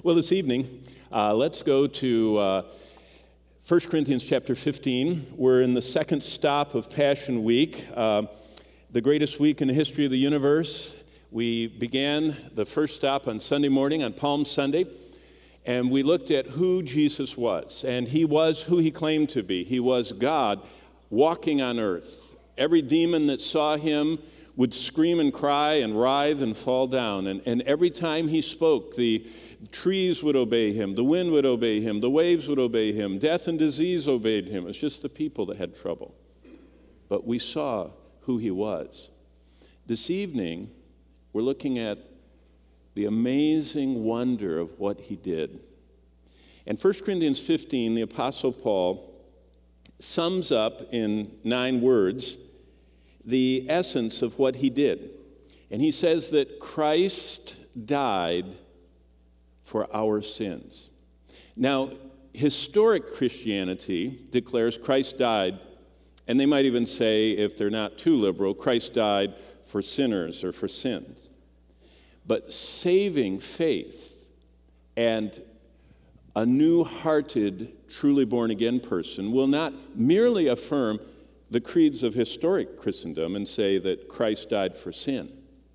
Well, this evening, let's go to 1 Corinthians chapter 15. We're in the second stop of Passion Week, the greatest week in the history of the universe. We began the first stop on Sunday morning, on Palm Sunday, and we looked at who Jesus was. And he was who he claimed to be. He was God walking on earth. Every demon that saw him would scream and cry and writhe and fall down. And every time he spoke, the trees would obey him, the wind would obey him, the waves would obey him, death and disease obeyed him. It was just the people that had trouble. But we saw who he was. This evening, we're looking at the amazing wonder of what he did. And 1 Corinthians 15, the Apostle Paul sums up in 9 words the essence of what he did. And he says that Christ died for our sins. Now, historic Christianity declares Christ died, and they might even say, if they're not too liberal, Christ died for sinners or for sins. But saving faith and a new-hearted, truly born-again person will not merely affirm the creeds of historic Christendom and say that Christ died for sin.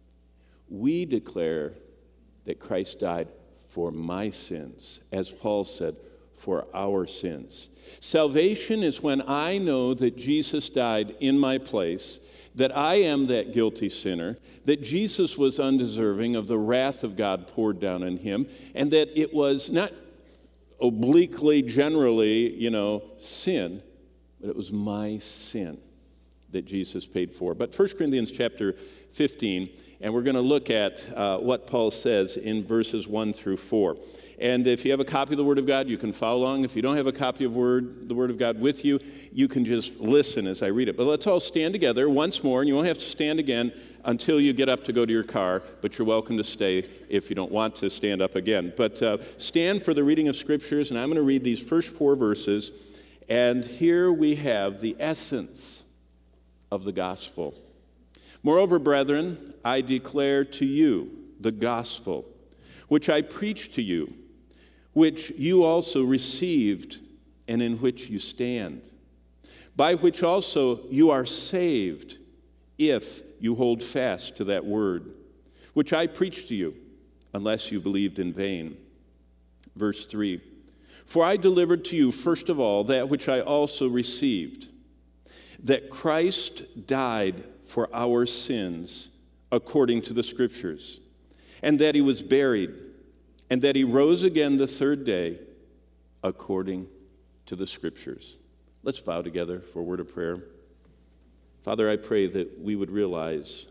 We declare that Christ died for my sins, as Paul said, for our sins. Salvation is when I know that Jesus died in my place, that I am that guilty sinner, that Jesus was undeserving of the wrath of God poured down on him, and that it was not obliquely, generally, sin, but it was my sin that Jesus paid for. But 1 Corinthians chapter 15, and we're going to look at what Paul says in verses 1 through 4. And if you have a copy of the Word of God, you can follow along. If you don't have a copy of the Word of God with you, you can just listen as I read it. But let's all stand together once more, and you won't have to stand again until you get up to go to your car, but you're welcome to stay if you don't want to stand up again. But stand for the reading of Scriptures, and I'm going to read these first 4 verses, and here we have the essence of the gospel. Moreover, brethren, I declare to you the gospel, which I preached to you, which you also received, and in which you stand, by which also you are saved, if you hold fast to that word, which I preached to you, unless you believed in vain. Verse 3, for I delivered to you first of all that which I also received, that Christ died for our sins according to the Scriptures, and that he was buried, and that he rose again the third day according to the Scriptures. Let's bow together for a word of prayer. Father, I pray that we would realize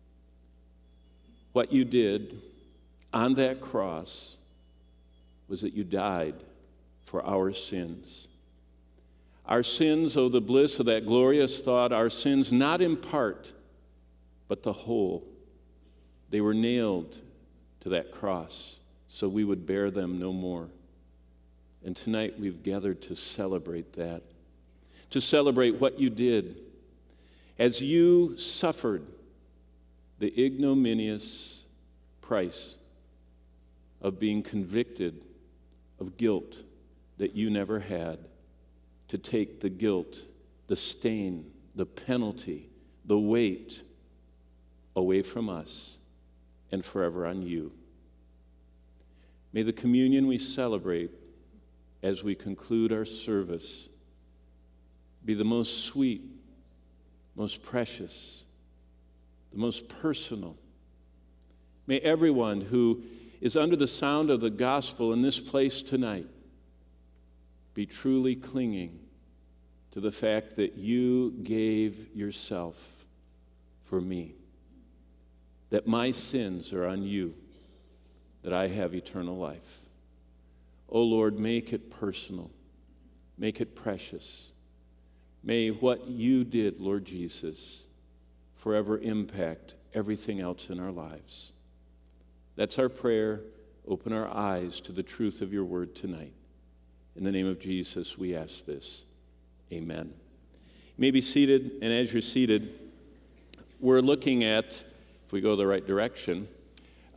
what you did on that cross was that you died for our sins. Our sins, oh, the bliss of that glorious thought, our sins not in part, but the whole. They were nailed to that cross so we would bear them no more. And tonight we've gathered to celebrate that, to celebrate what you did as you suffered the ignominious price of being convicted of guilt that you never had, to take the guilt, the stain, the penalty, the weight away from us and forever on you. May the communion we celebrate as we conclude our service be the most sweet, most precious, the most personal. May everyone who is under the sound of the gospel in this place tonight be truly clinging to the fact that you gave yourself for me, that my sins are on you, that I have eternal life. Oh Lord, make it personal, make it precious. May what you did, Lord Jesus, forever impact everything else in our lives. That's our prayer. Open our eyes to the truth of your word tonight. In the name of Jesus, we ask this. Amen. You may be seated, and as you're seated, we're looking at, if we go the right direction,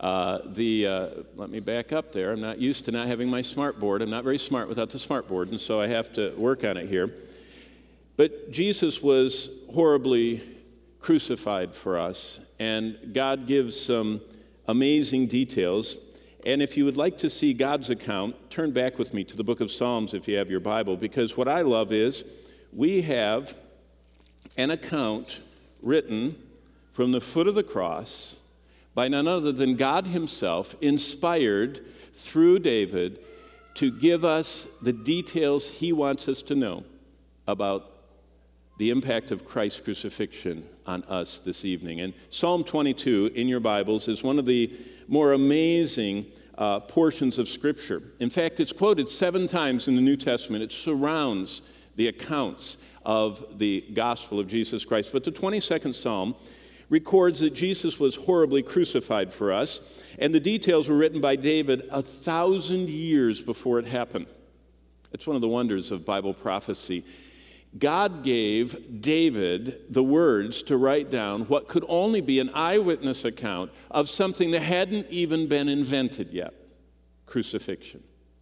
Let me back up there. I'm not used to not having my smart board. I'm not very smart without the smart board, and so I have to work on it here. But Jesus was horribly crucified for us, and God gives some amazing details. And if you would like to see God's account, turn back with me to the book of Psalms if you have your Bible, because what I love is we have an account written from the foot of the cross by none other than God himself, inspired through David to give us the details he wants us to know about the impact of Christ's crucifixion on us this evening. And Psalm 22 in your Bibles is one of the more amazing portions of Scripture. In fact, it's quoted 7 times in the New Testament. It surrounds the accounts of the gospel of Jesus Christ. But the 22nd Psalm records that Jesus was horribly crucified for us, and the details were written by David 1,000 years before it happened. It's one of the wonders of Bible prophecy. God gave David the words to write down what could only be an eyewitness account of something that hadn't even been invented yet, crucifixion.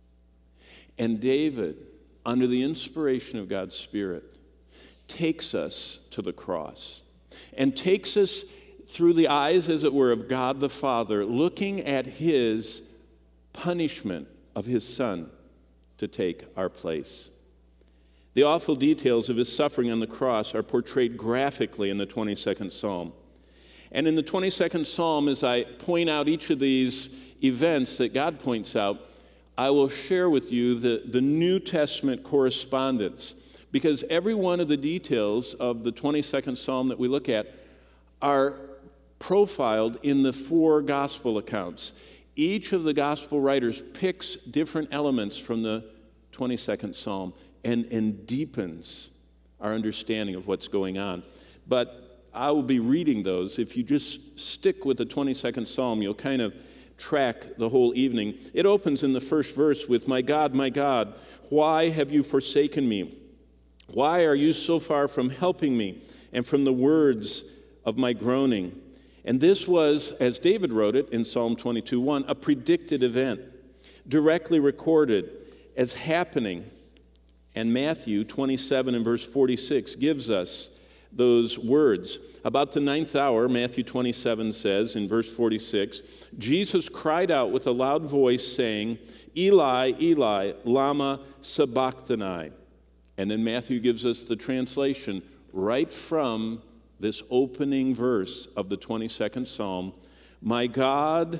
And David, under the inspiration of God's Spirit, takes us to the cross and takes us through the eyes, as it were, of God the Father, looking at his punishment of his Son to take our place. The awful details of his suffering on the cross are portrayed graphically in the 22nd Psalm. And in the 22nd Psalm, as I point out each of these events that God points out, I will share with you the New Testament correspondence, because every one of the details of the 22nd Psalm that we look at are profiled in the 4 gospel accounts. Each of the gospel writers picks different elements from the 22nd Psalm and deepens our understanding of what's going on. But I will be reading those. If you just stick with the 22nd Psalm, you'll kind of track the whole evening. It opens in the first verse with, my God, why have you forsaken me? Why are you so far from helping me and from the words of my groaning?" And this was, as David wrote it in Psalm 22:1, a predicted event, directly recorded as happening. And Matthew 27 and verse 46 gives us those words. About the 9th hour, Matthew 27 says in verse 46, Jesus cried out with a loud voice saying, "Eli, Eli, lama sabachthani." And then Matthew gives us the translation right from this opening verse of the 22nd Psalm, my God,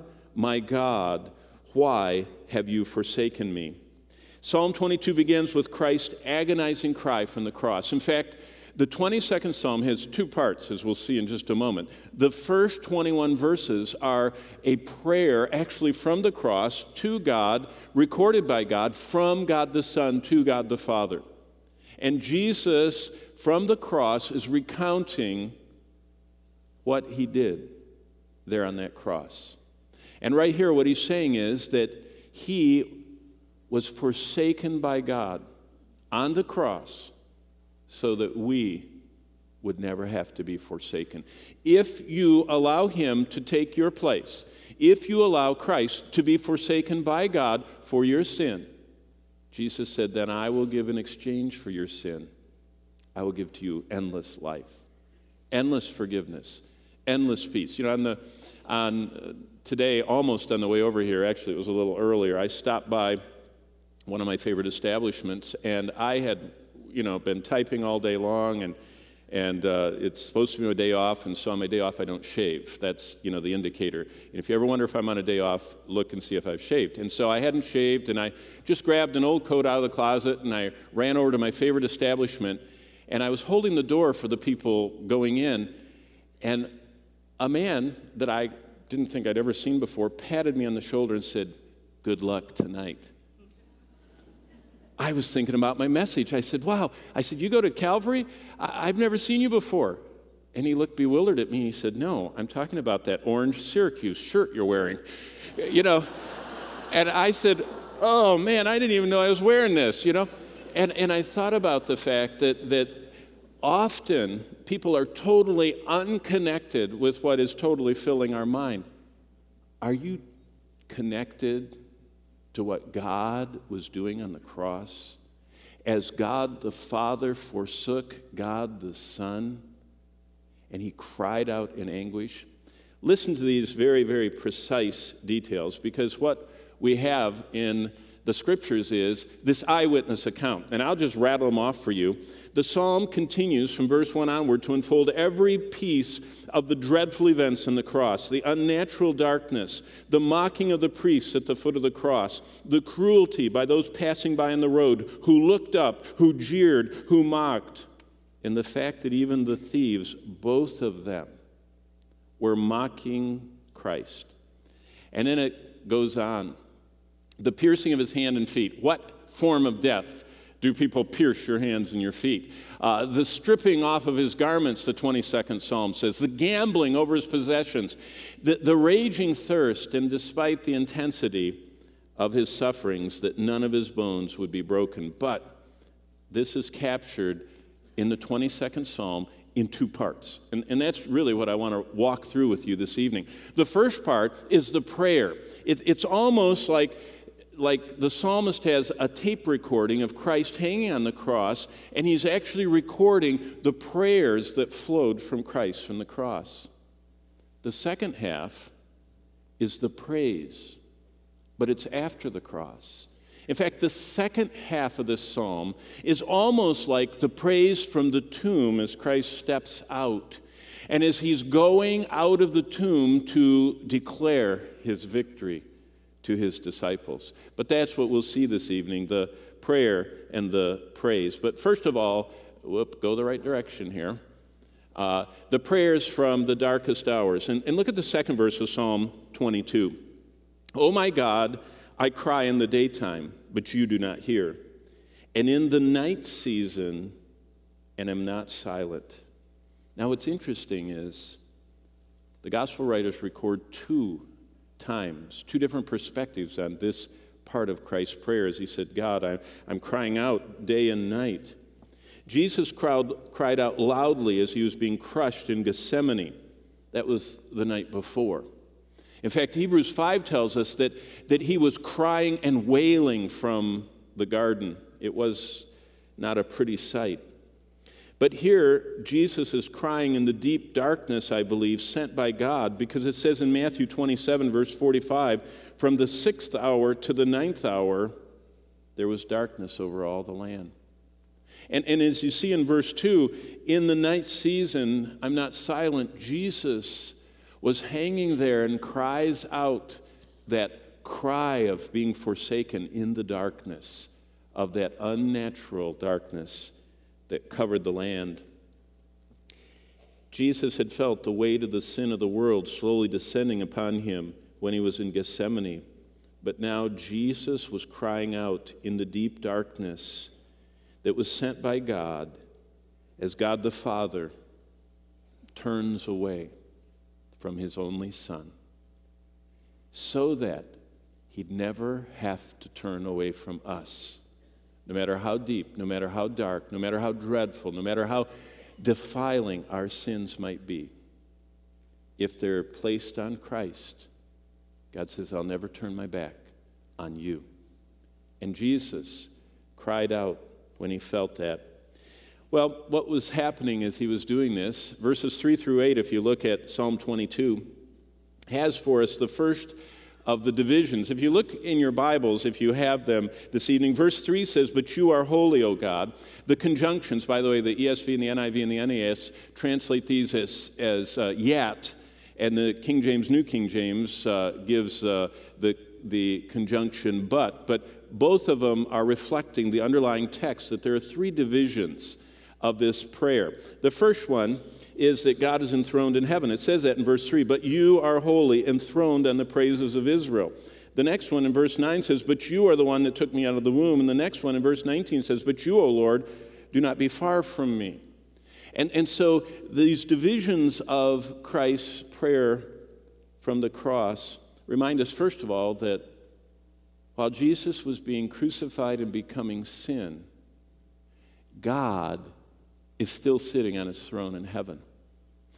why have you forsaken me?" Psalm 22 begins with Christ's agonizing cry from the cross. In fact, the 22nd Psalm has 2 parts, as we'll see in just a moment. The first 21 verses are a prayer actually from the cross to God, recorded by God, from God the Son to God the Father. And Jesus, from the cross, is recounting what he did there on that cross. And right here, what he's saying is that he was forsaken by God on the cross so that we would never have to be forsaken. If you allow him to take your place, if you allow Christ to be forsaken by God for your sin, Jesus said, then I will give in exchange for your sin, I will give to you endless life, endless forgiveness, endless peace. You know, today, almost on the way over here, actually it was a little earlier, I stopped by one of my favorite establishments, and I had, been typing all day long, and it's supposed to be my day off, and so on my day off I don't shave. That's, the indicator. And if you ever wonder if I'm on a day off, look and see if I've shaved. And so I hadn't shaved, and I just grabbed an old coat out of the closet, and I ran over to my favorite establishment, and I was holding the door for the people going in, and a man that I didn't think I'd ever seen before patted me on the shoulder and said, "Good luck tonight." I was thinking about my message. I said, "Wow." I said, "You go to Calvary? I've never seen you before." And he looked bewildered at me. He said, "No, I'm talking about that orange Syracuse shirt you're wearing." And I said, "Oh, man, I didn't even know I was wearing this, And I thought about the fact that often people are totally unconnected with what is totally filling our mind. Are you connected to what God was doing on the cross? As God the Father forsook God the Son, and he cried out in anguish. Listen to these very, very precise details, because what we have in the scriptures is this eyewitness account. And I'll just rattle them off for you. The psalm continues from verse 1 onward to unfold every piece of the dreadful events on the cross, the unnatural darkness, the mocking of the priests at the foot of the cross, the cruelty by those passing by on the road who looked up, who jeered, who mocked, and the fact that even the thieves, both of them, were mocking Christ. And then it goes on. The piercing of his hand and feet. What form of death do people pierce your hands and your feet? The stripping off of his garments, the 22nd Psalm says. The gambling over his possessions. The raging thirst, and despite the intensity of his sufferings, that none of his bones would be broken. But this is captured in the 22nd Psalm in two parts. And that's really what I want to walk through with you this evening. The first part is the prayer. It's almost like the psalmist has a tape recording of Christ hanging on the cross, and he's actually recording the prayers that flowed from Christ from the cross. The second half is the praise, but it's after the cross. In fact, the second half of this psalm is almost like the praise from the tomb as Christ steps out, and as he's going out of the tomb to declare his victory to his disciples. But that's what we'll see this evening, the prayer and the praise. But first of all, go the right direction here. The prayers from the darkest hours. And look at the second verse of Psalm 22. "Oh my God, I cry in the daytime, but you do not hear. And in the night season, and am not silent." Now what's interesting is the gospel writers record two times, two different perspectives on this part of Christ's prayers. He said, God, I'm crying out day and night. Jesus cried out loudly as he was being crushed in Gethsemane. That was the night before. In fact, Hebrews 5 tells us that he was crying and wailing from the garden. It was not a pretty sight. But here, Jesus is crying in the deep darkness, I believe, sent by God, because it says in Matthew 27, verse 45, from the 6th hour to the 9th hour, there was darkness over all the land. And as you see in verse 2, in the night season, I'm not silent, Jesus was hanging there and cries out that cry of being forsaken in the darkness, of that unnatural darkness that covered the land. Jesus had felt the weight of the sin of the world slowly descending upon him when he was in Gethsemane. But now Jesus was crying out in the deep darkness that was sent by God as God the Father turns away from his only Son, so that he'd never have to turn away from us. No matter how deep, no matter how dark, no matter how dreadful, no matter how defiling our sins might be, if they're placed on Christ, God says, I'll never turn my back on you. And Jesus cried out when he felt that. Well, what was happening as he was doing this, verses 3 through 8, if you look at Psalm 22, has for us the first of the divisions. If you look in your Bibles, if you have them this evening, verse 3 says, but you are holy, O God. The conjunctions, by the way, the ESV and the NIV and the NAS translate these as yet, and the King James, New King James, gives the conjunction but both of them are reflecting the underlying text that there are three divisions of this prayer. The first one is that God is enthroned in heaven. It says that in verse 3, but you are holy, enthroned on the praises of Israel. The next one in verse 9 says, but you are the one that took me out of the womb. And the next one in verse 19 says, but you, O Lord, do not be far from me. And so these divisions of Christ's prayer from the cross remind us, first of all, that while Jesus was being crucified and becoming sin, God is still sitting on his throne in heaven.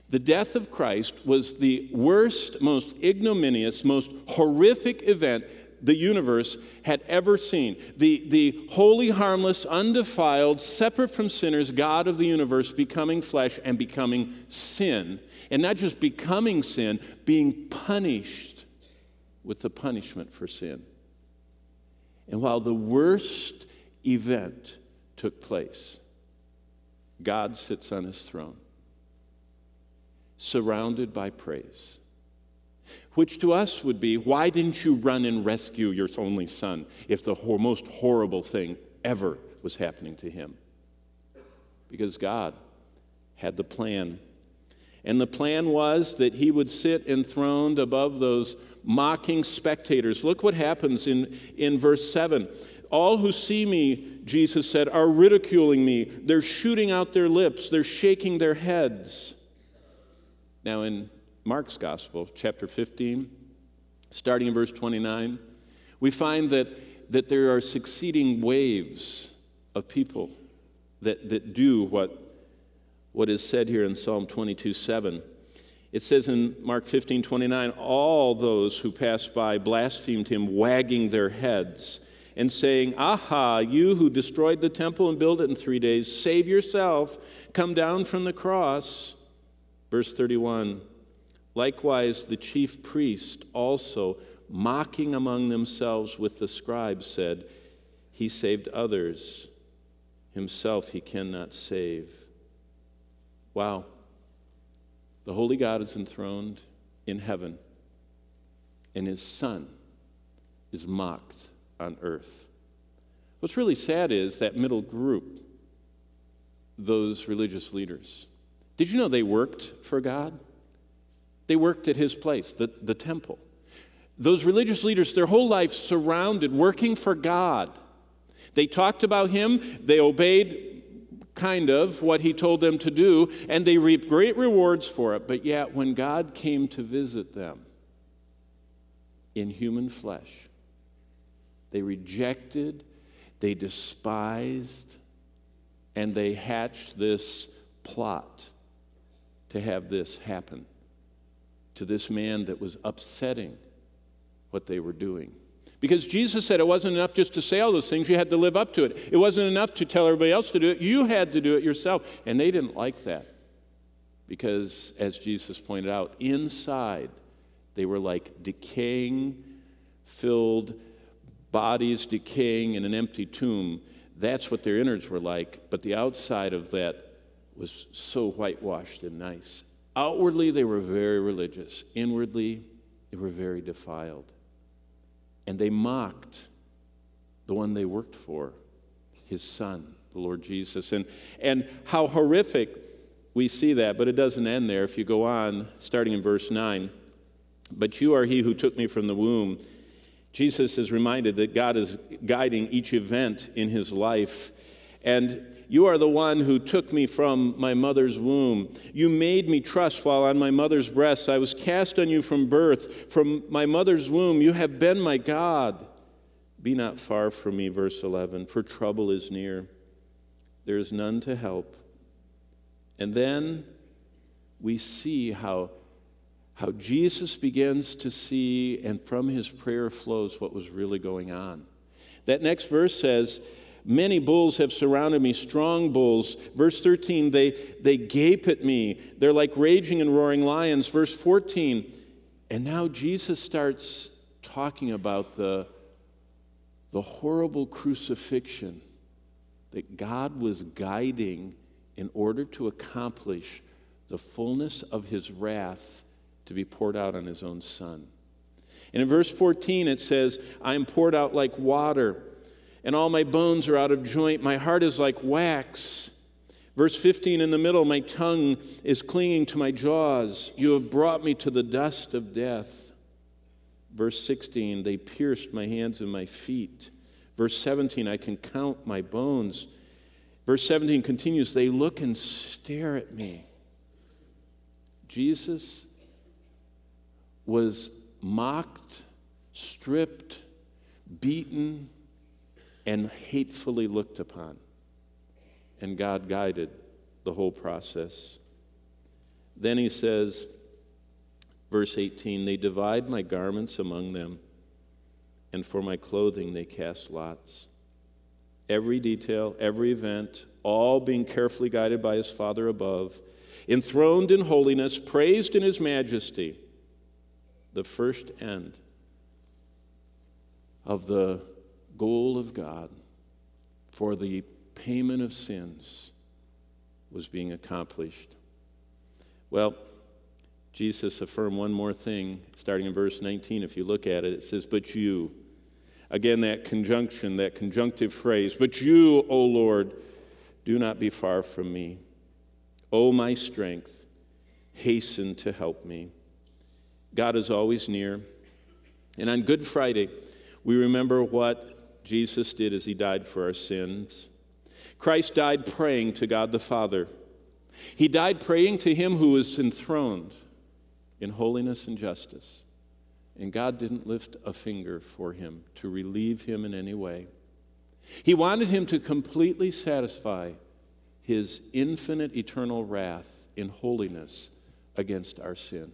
The death of Christ was the worst, most ignominious, most horrific event the universe had ever seen. The holy, harmless, undefiled, separate from sinners God of the universe becoming flesh and becoming sin. And not just becoming sin, being punished with the punishment for sin. And while the worst event took place, God sits on his throne, surrounded by praise. Which to us would be, why didn't you run and rescue your only son if the most horrible thing ever was happening to him? Because God had the plan. And the plan was that he would sit enthroned above those mocking spectators. Look what happens in verse 7. All who see me, Jesus said, are ridiculing me. They're shooting out their lips. They're shaking their heads. Now in Mark's Gospel, chapter 15, starting in verse 29, we find that there are succeeding waves of people that do what is said here in Psalm 22:7. It says in Mark 15:29, all those who passed by blasphemed him, wagging their heads and saying, "Aha, you who destroyed the temple and built it in 3 days, save yourself, come down from the cross." Verse 31, likewise the chief priest also, mocking among themselves with the scribes, said, "He saved others, himself he cannot save." Wow. The holy God is enthroned in heaven, and his Son is mocked on earth. What's really sad is that middle group, those religious leaders. Did you know they worked for God? They worked at his place, the temple. Those religious leaders, their whole life surrounded, working for God. They talked about him, they obeyed kind of what he told them to do, and they reaped great rewards for it. But yet, when God came to visit them in human flesh, they rejected, they despised, and they hatched this plot to have this happen to this man that was upsetting what they were doing. Because Jesus said it wasn't enough just to say all those things, you had to live up to it. It wasn't enough to tell everybody else to do it, you had to do it yourself. And they didn't like that. Because, as Jesus pointed out, inside they were like decaying, filled bodies decaying in an empty tomb. That's what their innards were like, but the outside of that was so whitewashed and nice. Outwardly, they were very religious. Inwardly, they were very defiled. And they mocked the one they worked for, his Son, the Lord Jesus. And how horrific we see that, but it doesn't end there. If you go on, starting in verse 9, "But you are he who took me from the womb." Jesus is reminded that God is guiding each event in his life. "And you are the one who took me from my mother's womb. You made me trust while on my mother's breast. I was cast on you from birth. From my mother's womb, you have been my God. Be not far from me," verse 11, "for trouble is near. There is none to help." And then we see how Jesus begins to see, and from his prayer flows what was really going on. That next verse says, "Many bulls have surrounded me, strong bulls." Verse 13, they gape at me. They're like raging and roaring lions. Verse 14, and now Jesus starts talking about the horrible crucifixion that God was guiding in order to accomplish the fullness of his wrath to be poured out on his own Son. And in verse 14 it says, "I am poured out like water, and all my bones are out of joint. My heart is like wax." Verse 15 in the middle, "My tongue is clinging to my jaws. You have brought me to the dust of death." Verse 16, "They pierced my hands and my feet." Verse 17, "I can count my bones." Verse 17 continues, "They look and stare at me." Jesus was mocked, stripped, beaten, and hatefully looked upon. And God guided the whole process. Then he says, verse 18, they divide my garments among them, and for my clothing they cast lots. Every detail, every event, all being carefully guided by his Father above, enthroned in holiness, praised in his majesty, the first end of the goal of God for the payment of sins was being accomplished. Well, Jesus affirmed one more thing, starting in verse 19. If you look at it, it says, but you. Again, that conjunction, that conjunctive phrase, but you, O Lord, do not be far from me. O my strength, hasten to help me. God is always near. And on Good Friday, we remember what Jesus did as he died for our sins. Christ died praying to God the Father. He died praying to him who is enthroned in holiness and justice. And God didn't lift a finger for him to relieve him in any way. He wanted him to completely satisfy his infinite eternal wrath in holiness against our sin.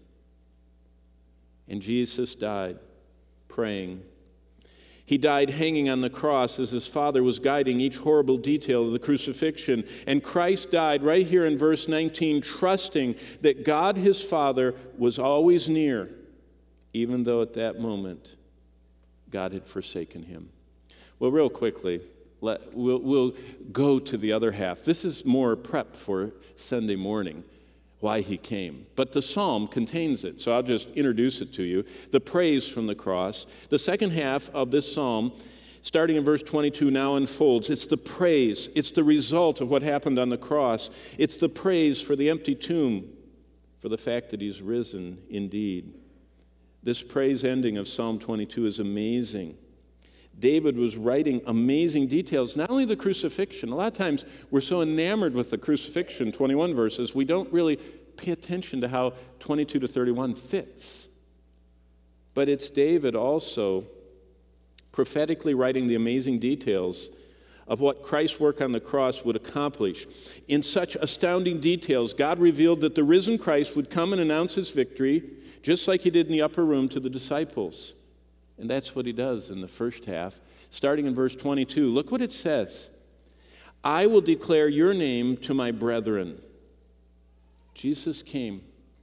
And Jesus died praying. He died hanging on the cross as his Father was guiding each horrible detail of the crucifixion. And Christ died right here in verse 19, trusting that God his Father was always near, even though at that moment God had forsaken him. Well, real quickly, we'll go to the other half. This is more prep for Sunday morning, why he came. But the psalm contains it, so I'll just introduce it to you. The praise from the cross. The second half of this psalm, starting in verse 22, now unfolds. It's the praise. It's the result of what happened on the cross. It's the praise for the empty tomb, for the fact that he's risen indeed. This praise ending of Psalm 22 is amazing. David was writing amazing details, not only the crucifixion. A lot of times we're so enamored with the crucifixion, 21 verses, we don't really pay attention to how 22 to 31 fits. But it's David also prophetically writing the amazing details of what Christ's work on the cross would accomplish. In such astounding details, God revealed that the risen Christ would come and announce his victory, just like he did in the upper room to the disciples. And that's what he does in the first half. Starting in verse 22, look what it says. I will declare your name to my brethren. Jesus came.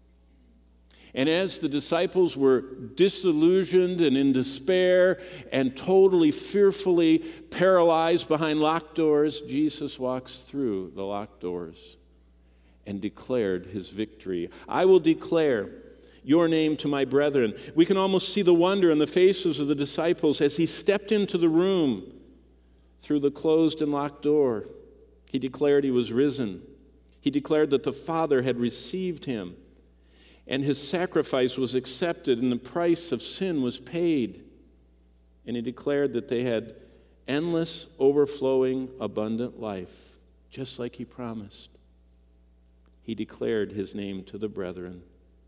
And as the disciples were disillusioned and in despair and totally fearfully paralyzed behind locked doors, Jesus walks through the locked doors and declared his victory. I will declare your name to my brethren. We can almost see the wonder in the faces of the disciples as he stepped into the room through the closed and locked door. He declared he was risen. He declared that the Father had received him, and his sacrifice was accepted, and the price of sin was paid. And he declared that they had endless, overflowing, abundant life, just like he promised. He declared his name to the brethren.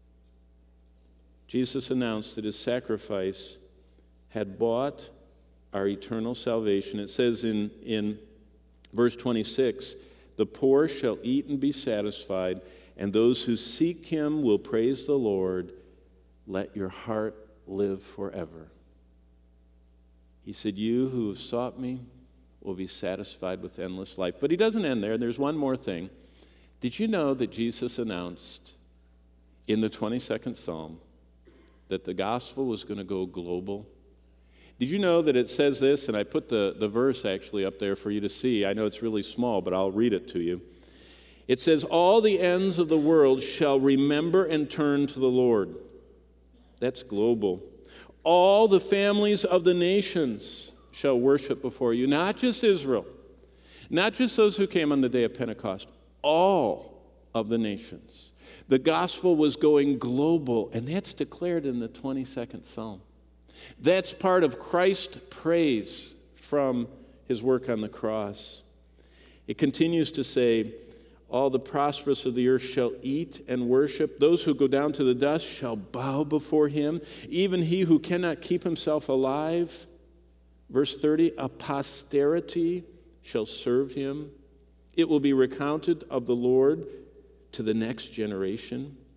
Jesus announced that his sacrifice had bought our eternal salvation. It says in verse 26, the poor shall eat and be satisfied, and those who seek him will praise the Lord. Let your heart live forever. He said, you who have sought me will be satisfied with endless life. But he doesn't end there. There's one more thing. Did you know that Jesus announced in the 22nd Psalm that the gospel was going to go global? Did you know that it says this, and I put the verse actually up there for you to see. I know it's really small, but I'll read it to you. It says, all the ends of the world shall remember and turn to the Lord. That's global. All the families of the nations shall worship before you. Not just Israel, not just those who came on the day of Pentecost, all of the nations. The gospel was going global, and that's declared in the 22nd Psalm. That's part of Christ's praise from his work on the cross. It continues to say, all the prosperous of the earth shall eat and worship. Those who go down to the dust shall bow before him. Even he who cannot keep himself alive. Verse 30, a posterity shall serve him. It will be recounted of the Lord to the next generation.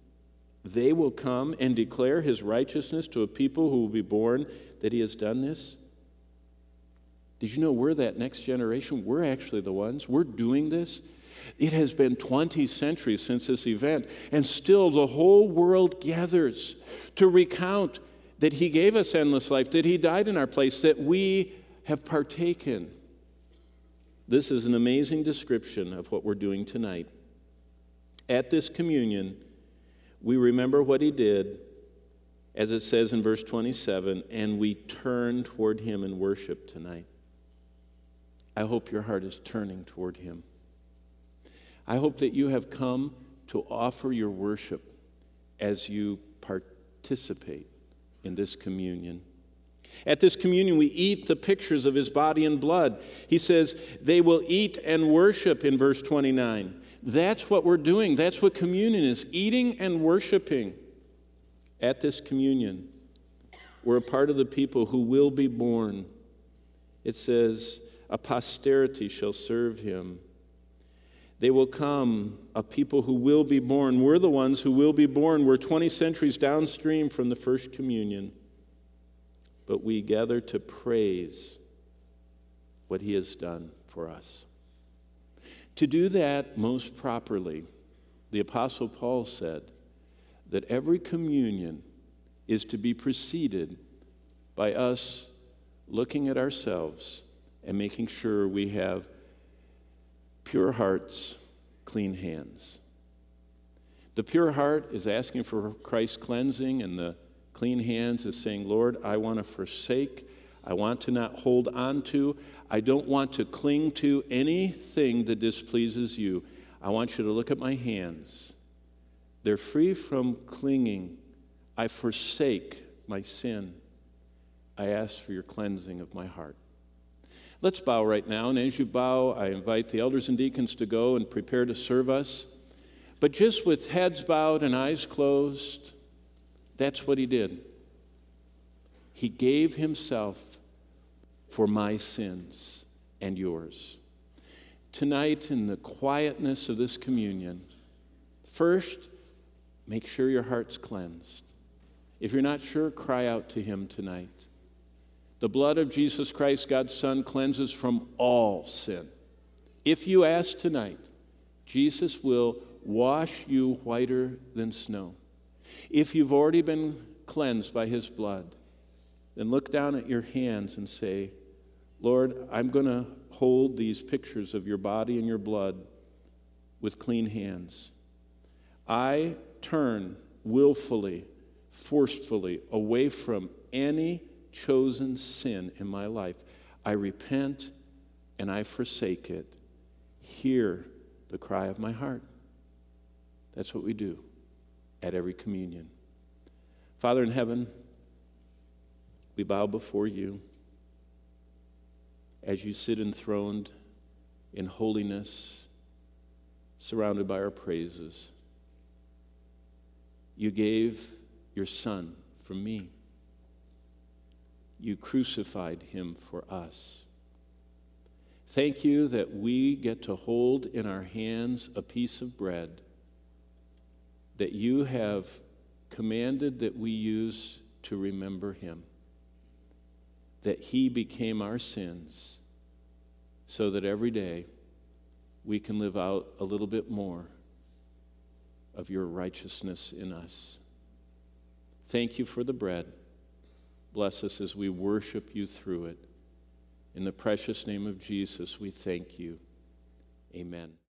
They will come and declare his righteousness to a people who will be born that he has done this. Did you know we're that next generation? We're actually the ones. We're doing this. It has been 20 centuries since this event, and still the whole world gathers to recount that he gave us endless life, that he died in our place, that we have partaken. This is an amazing description of what we're doing tonight. At this communion, we remember what he did, as it says in verse 27, and we turn toward him in worship tonight. I hope your heart is turning toward him. I hope that you have come to offer your worship as you participate in this communion. At this communion, we eat the pictures of his body and blood. He says, they will eat and worship in verse 29. That's what we're doing. That's what communion is, eating and worshiping. At this communion, we're a part of the people who will be born. It says, a posterity shall serve him. They will come, a people who will be born. We're the ones who will be born. We're 20 centuries downstream from the first communion. But we gather to praise what he has done for us. To do that most properly, the Apostle Paul said that every communion is to be preceded by us looking at ourselves and making sure we have pure hearts, clean hands. The pure heart is asking for Christ's cleansing, and the clean hands is saying, Lord, I want to forsake. I want to not hold on to. I don't want to cling to anything that displeases you. I want you to look at my hands. They're free from clinging. I forsake my sin. I ask for your cleansing of my heart. Let's bow right now, and as you bow, I invite the elders and deacons to go and prepare to serve us. But just with heads bowed and eyes closed, that's what he did. He gave himself for my sins and yours. Tonight, in the quietness of this communion, first, make sure your heart's cleansed. If you're not sure, cry out to him tonight. The blood of Jesus Christ, God's Son, cleanses from all sin. If you ask tonight, Jesus will wash you whiter than snow. If you've already been cleansed by his blood, then look down at your hands and say, Lord, I'm going to hold these pictures of your body and your blood with clean hands. I turn willfully, forcefully away from any chosen sin in my life. I repent and I forsake it. Hear the cry of my heart. That's what we do at every communion. Father in heaven, we bow before you as you sit enthroned in holiness, surrounded by our praises. You gave your Son for me. You crucified him for us. Thank you that we get to hold in our hands a piece of bread that you have commanded that we use to remember him, that he became our sins so that every day we can live out a little bit more of your righteousness in us. Thank you for the bread. Bless us as we worship you through it. In the precious name of Jesus, we thank you. Amen.